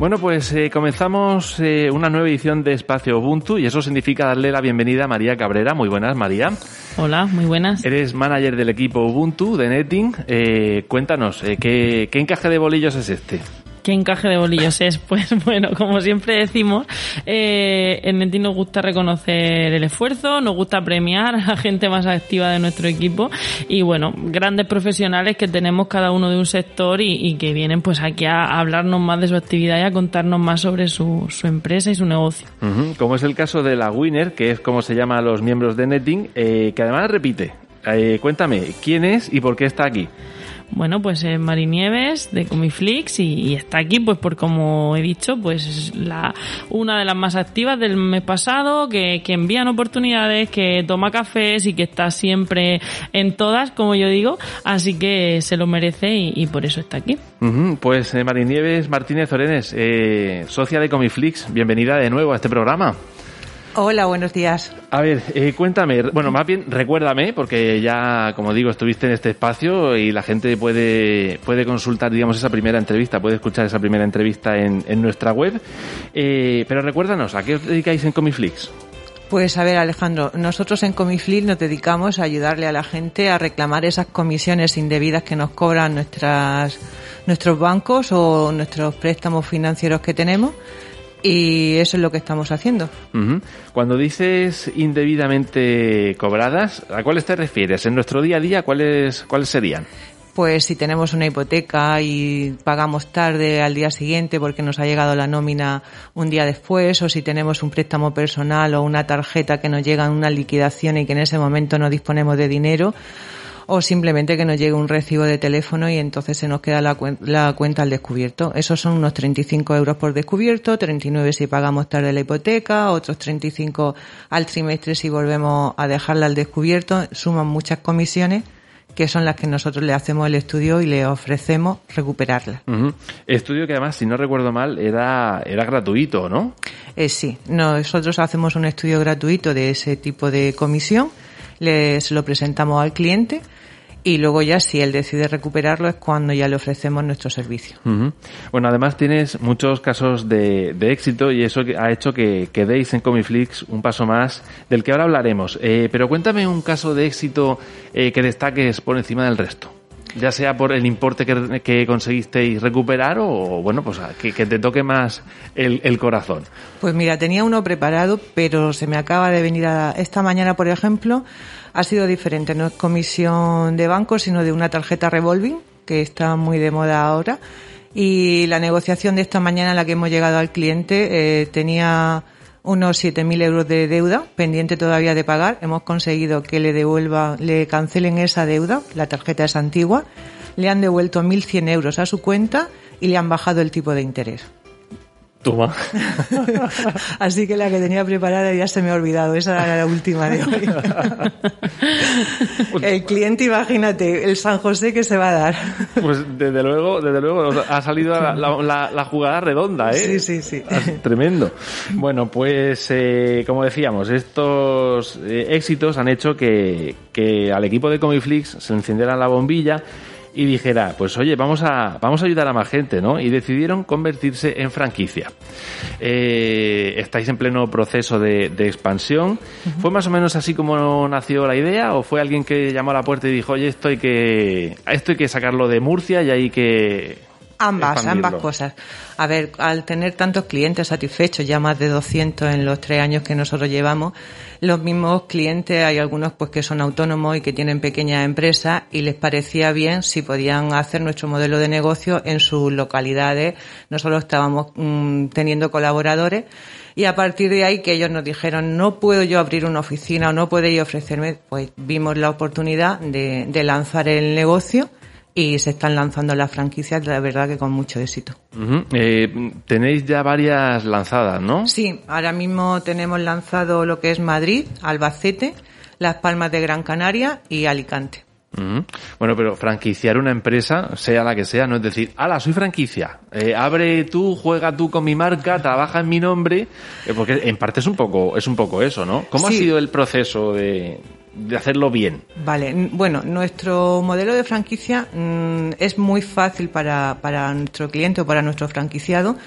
Bueno, pues comenzamos una nueva edición de Espacio Ubuntu y eso significa darle la bienvenida a María Cabrera. Muy buenas, María. Hola, muy buenas. Eres manager del equipo Ubuntu de Netting. Cuéntanos, ¿qué encaje de bolillos es este? ¿Qué encaje de bolillos es? Pues bueno, como siempre decimos, en Netting nos gusta reconocer el esfuerzo, nos gusta premiar a la gente más activa de nuestro equipo y bueno, grandes profesionales que tenemos cada uno de un sector y que vienen pues aquí a hablarnos más de su actividad y a contarnos más sobre su empresa y su negocio. Como es el caso de la Winner, que es como se llama a los miembros de Netting, que además repite. Cuéntame, ¿quién es y por qué está aquí? Bueno, pues es Mari Nieves de Comiflix y está aquí pues por como he dicho, pues es una de las más activas del mes pasado, que envían oportunidades, que toma cafés y que está siempre en todas, como yo digo, así que se lo merece y por eso está aquí. Pues Mari Nieves Martínez Orenes, socia de Comiflix, bienvenida de nuevo a este programa. Hola, buenos días. A ver, cuéntame, bueno, más bien recuérdame, porque ya, como digo, estuviste en este espacio y la gente puede consultar, digamos, esa primera entrevista, puede escuchar esa primera entrevista en nuestra web. Pero recuérdanos, ¿a qué os dedicáis en Comiflix? Pues a ver, Alejandro, nosotros en Comiflix nos dedicamos a ayudarle a la gente a reclamar esas comisiones indebidas que nos cobran nuestros bancos o nuestros préstamos financieros que tenemos. Y eso es lo que estamos haciendo. Cuando dices indebidamente cobradas, ¿a cuáles te refieres? En nuestro día a día, ¿cuáles serían? Pues si tenemos una hipoteca y pagamos tarde al día siguiente porque nos ha llegado la nómina un día después, o si tenemos un préstamo personal o una tarjeta que nos llega en una liquidación y que en ese momento no disponemos de dinero, o simplemente que nos llegue un recibo de teléfono y entonces se nos queda la cuenta al descubierto. Esos son unos 35 euros por descubierto, 39 si pagamos tarde la hipoteca, otros 35 al trimestre si volvemos a dejarla al descubierto. Suman muchas comisiones que son las que nosotros le hacemos el estudio y le ofrecemos recuperarlas. Estudio que además, si no recuerdo mal, era gratuito, ¿no? Sí, nosotros hacemos un estudio gratuito de ese tipo de comisión, se lo presentamos al cliente y luego ya si él decide recuperarlo es cuando ya le ofrecemos nuestro servicio. Bueno, además tienes muchos casos de éxito y eso ha hecho que deis en Comiflix un paso más del que ahora hablaremos. Pero cuéntame un caso de éxito que destaques por encima del resto. Ya sea por el importe que conseguisteis recuperar o bueno, pues que te toque más el corazón. Pues mira, tenía uno preparado, pero se me acaba de venir esta mañana, por ejemplo, ha sido diferente. No es comisión de banco, sino de una tarjeta revolving, que está muy de moda ahora. Y la negociación de esta mañana en la que hemos llegado al cliente tenía unos 7.000 euros de deuda pendiente todavía de pagar. Hemos conseguido que le cancelen esa deuda, la tarjeta es antigua, le han devuelto 1.100 euros a su cuenta y le han bajado el tipo de interés. Toma. Así que la que tenía preparada ya se me ha olvidado, esa era la última de hoy. El cliente, imagínate, el San José que se va a dar. Pues desde luego ha salido la jugada redonda, ¿eh? Sí. Tremendo. Bueno, pues como decíamos, estos éxitos han hecho que al equipo de Comiflix se encendiera la bombilla y dijera, pues oye, vamos a ayudar a más gente, ¿no? Y decidieron convertirse en franquicia. Estáis en pleno proceso de expansión. ¿Fue más o menos así como nació la idea o fue alguien que llamó a la puerta y dijo, oye, esto hay que sacarlo de Murcia y hay que... Ambas cosas. A ver, al tener tantos clientes satisfechos, ya más de 200 en los 3 años que nosotros llevamos, los mismos clientes, hay algunos pues que son autónomos y que tienen pequeñas empresas y les parecía bien si podían hacer nuestro modelo de negocio en sus localidades. Nosotros estábamos teniendo colaboradores y a partir de ahí que ellos nos dijeron, no puedo yo abrir una oficina o no podéis ofrecerme, pues vimos la oportunidad de lanzar el negocio. Y se están lanzando las franquicias, la verdad que con mucho éxito. Tenéis ya varias lanzadas, ¿no? Sí, ahora mismo tenemos lanzado lo que es Madrid, Albacete, Las Palmas de Gran Canaria y Alicante. Bueno, pero franquiciar una empresa, sea la que sea, no es decir, ¡hala, soy franquicia! Abre tú, juega tú con mi marca, trabaja en mi nombre, porque en parte es un poco eso, ¿no? ¿Cómo ha sido el proceso de hacerlo bien? Vale, bueno, nuestro modelo de franquicia es muy fácil para nuestro cliente o para nuestro franquiciado,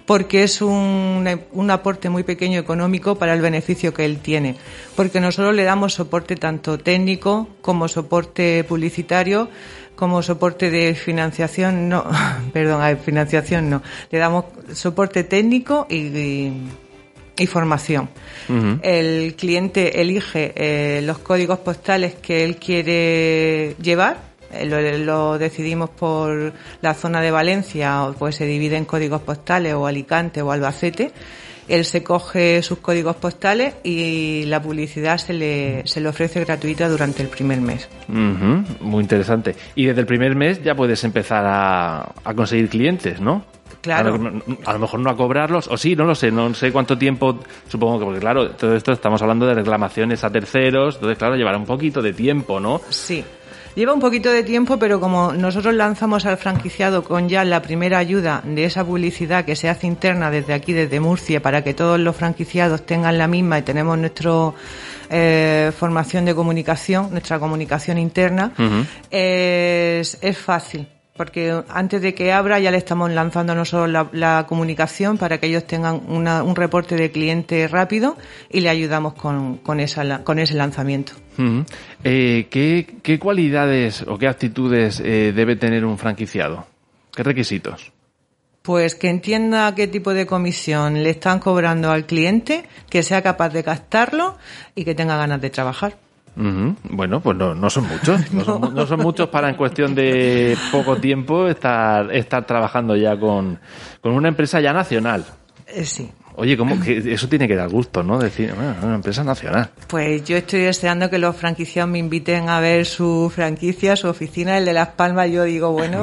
porque es un aporte muy pequeño económico para el beneficio que él tiene. Porque nosotros le damos soporte tanto técnico como soporte publicitario, como soporte de financiación, financiación no. Le damos soporte técnico y formación. Uh-huh. El cliente elige los códigos postales que él quiere llevar. Lo decidimos por la zona de Valencia, pues se divide en códigos postales, o Alicante o Albacete. Él se coge sus códigos postales y la publicidad se le ofrece gratuita durante el primer mes. Uh-huh. Muy interesante. Y desde el primer mes ya puedes empezar a conseguir clientes, ¿no? Claro. A lo mejor no a cobrarlos, o sí, no sé cuánto tiempo, supongo que, porque claro, todo esto estamos hablando de reclamaciones a terceros, entonces claro, llevará un poquito de tiempo, ¿no? Sí. Lleva un poquito de tiempo, pero como nosotros lanzamos al franquiciado con ya la primera ayuda de esa publicidad que se hace interna desde aquí, desde Murcia, para que todos los franquiciados tengan la misma y tenemos nuestra formación de comunicación, nuestra comunicación interna, uh-huh. Es fácil. Porque antes de que abra ya le estamos lanzando nosotros la comunicación para que ellos tengan un reporte de cliente rápido y le ayudamos con ese lanzamiento. Uh-huh. ¿Qué cualidades o qué actitudes debe tener un franquiciado? ¿Qué requisitos? Pues que entienda qué tipo de comisión le están cobrando al cliente, que sea capaz de captarlo y que tenga ganas de trabajar. Uh-huh. Bueno, pues no son muchos. No son muchos para en cuestión de poco tiempo estar trabajando ya con una empresa ya nacional. Sí. Oye, ¿cómo que eso tiene que dar gusto, ¿no? Decir, bueno, una empresa nacional. Pues yo estoy deseando que los franquiciados me inviten a ver su franquicia, su oficina, el de Las Palmas. Yo digo, bueno,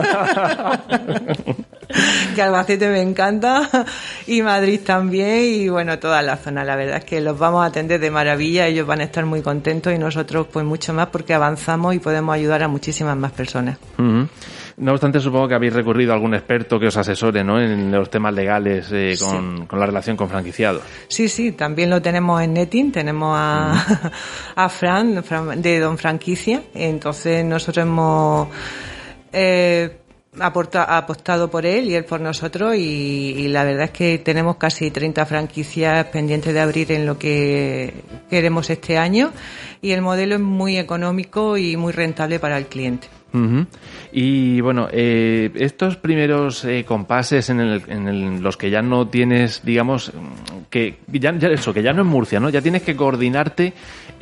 que Albacete me encanta y Madrid también y bueno, toda la zona. La verdad es que los vamos a atender de maravilla, ellos van a estar muy contentos y nosotros pues mucho más porque avanzamos y podemos ayudar a muchísimas más personas. Uh-huh. No obstante, supongo que habéis recurrido a algún experto que os asesore, ¿no?, en los temas legales con la relación con franquiciados. Sí, también lo tenemos en Netin, tenemos a Fran de Don Franquicia, entonces nosotros hemos apostado por él y él por nosotros y la verdad es que tenemos casi 30 franquicias pendientes de abrir en lo que queremos este año y el modelo es muy económico y muy rentable para el cliente. Uh-huh. Y bueno, estos primeros compases en los que ya no tienes, digamos, que ya no es Murcia, ¿no? Ya tienes que coordinarte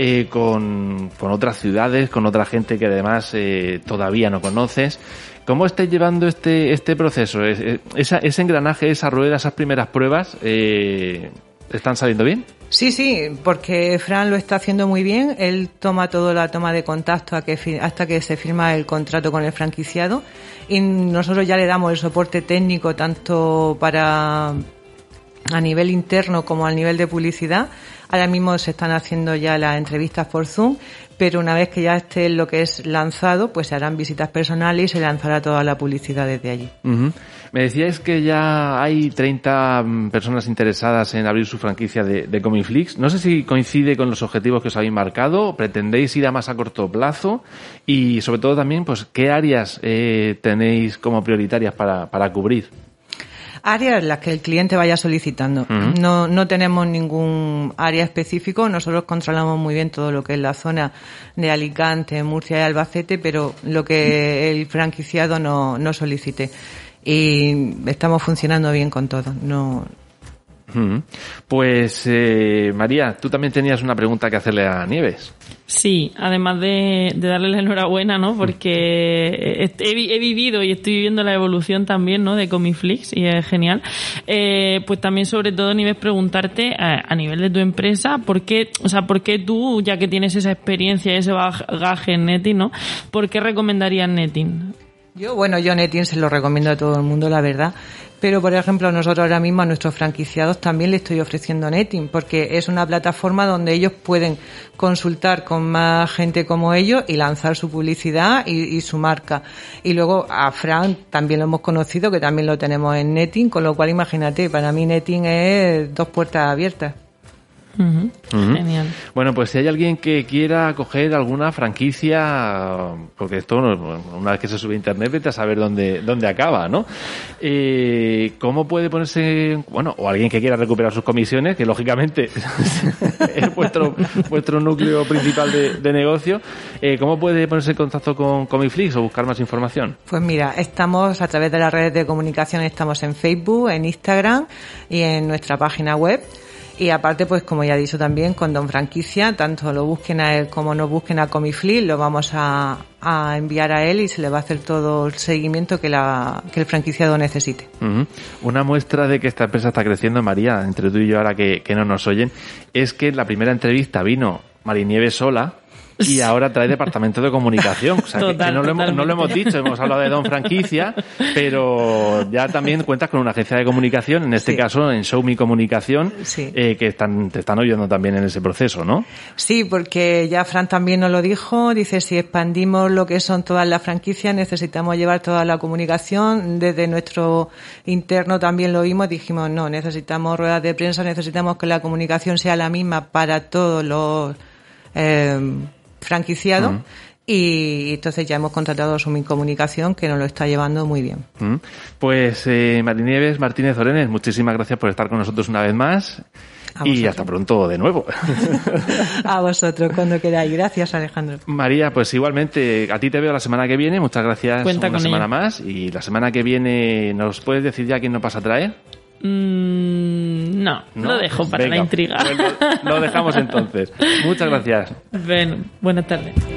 con otras ciudades, con otra gente que además todavía no conoces. ¿Cómo estáis llevando este proceso? Ese engranaje, esa rueda, esas primeras pruebas, ¿están saliendo bien? Sí, porque Fran lo está haciendo muy bien. Él toma toda la toma de contacto hasta que se firma el contrato con el franquiciado y nosotros ya le damos el soporte técnico tanto para a nivel interno como a nivel de publicidad. Ahora mismo se están haciendo ya las entrevistas por Zoom, pero una vez que ya esté lo que es lanzado, pues se harán visitas personales y se lanzará toda la publicidad desde allí. Uh-huh. Me decíais que ya hay 30 personas interesadas en abrir su franquicia de Comiflix. No sé si coincide con los objetivos que os habéis marcado, pretendéis ir a más a corto plazo y sobre todo también, pues, ¿qué áreas tenéis como prioritarias para cubrir? Áreas las que el cliente vaya solicitando. Uh-huh. No tenemos ningún área específico. Nosotros controlamos muy bien todo lo que es la zona de Alicante, Murcia y Albacete, pero lo que el franquiciado no solicite. Y estamos funcionando bien con todo. Uh-huh. Pues María, tú también tenías una pregunta que hacerle a Nieves. Sí, además de darle la enhorabuena, ¿no? Porque he vivido y estoy viviendo la evolución también, ¿no?, de Comiflix y es genial. Pues también, sobre todo, Nieves, preguntarte a nivel de tu empresa, ¿por qué tú, ya que tienes esa experiencia y ese bagaje en Netin, ¿no?, por qué recomendarías Netin? Yo Netin se lo recomiendo a todo el mundo, la verdad. Pero, por ejemplo, nosotros ahora mismo a nuestros franquiciados también le estoy ofreciendo Netin, porque es una plataforma donde ellos pueden consultar con más gente como ellos y lanzar su publicidad y su marca. Y luego a Fran también lo hemos conocido, que también lo tenemos en Netin, con lo cual imagínate, para mí Netin es 2 puertas abiertas. Genial. Bueno, pues si hay alguien que quiera coger alguna franquicia, porque esto una vez que se sube a internet vete a saber dónde acaba, ¿no? ¿Cómo puede ponerse, bueno, o alguien que quiera recuperar sus comisiones, que lógicamente es vuestro núcleo principal de negocio, ¿cómo puede ponerse en contacto con Comiflix o buscar más información? Pues mira, estamos a través de las redes de comunicación, estamos en Facebook, en Instagram y en nuestra página web. Y aparte, pues como ya he dicho también, con Don Franquicia, tanto lo busquen a él como nos busquen a Comiflix, lo vamos a enviar a él y se le va a hacer todo el seguimiento que el franquiciado necesite. Una muestra de que esta empresa está creciendo, María, entre tú y yo ahora que no nos oyen, es que en la primera entrevista vino Marinieves sola y ahora trae departamento de comunicación. O sea, que no lo hemos dicho, hemos hablado de Don Franquicia, pero ya también cuentas con una agencia de comunicación, en este caso en Show Me Comunicación, que te están oyendo también en ese proceso, ¿no? Sí, porque ya Fran también nos lo dijo, dice, si expandimos lo que son todas las franquicias, necesitamos llevar toda la comunicación. Desde nuestro interno también lo vimos, dijimos, no, necesitamos ruedas de prensa, necesitamos que la comunicación sea la misma para todos los franquiciado y entonces ya hemos contratado a Sumi Comunicación, que nos lo está llevando muy bien. Pues Marinieves Martínez Orenes, muchísimas gracias por estar con nosotros una vez más y hasta pronto de nuevo. A vosotros, cuando queráis. Gracias, Alejandro. María, pues igualmente, a ti te veo la semana que viene, muchas gracias. Cuenta una con semana ella. Más, y la semana que viene, ¿nos puedes decir ya quién nos vas a traer? No, lo dejo para la intriga. Pues lo dejamos entonces. Muchas gracias. Bueno, buenas tardes.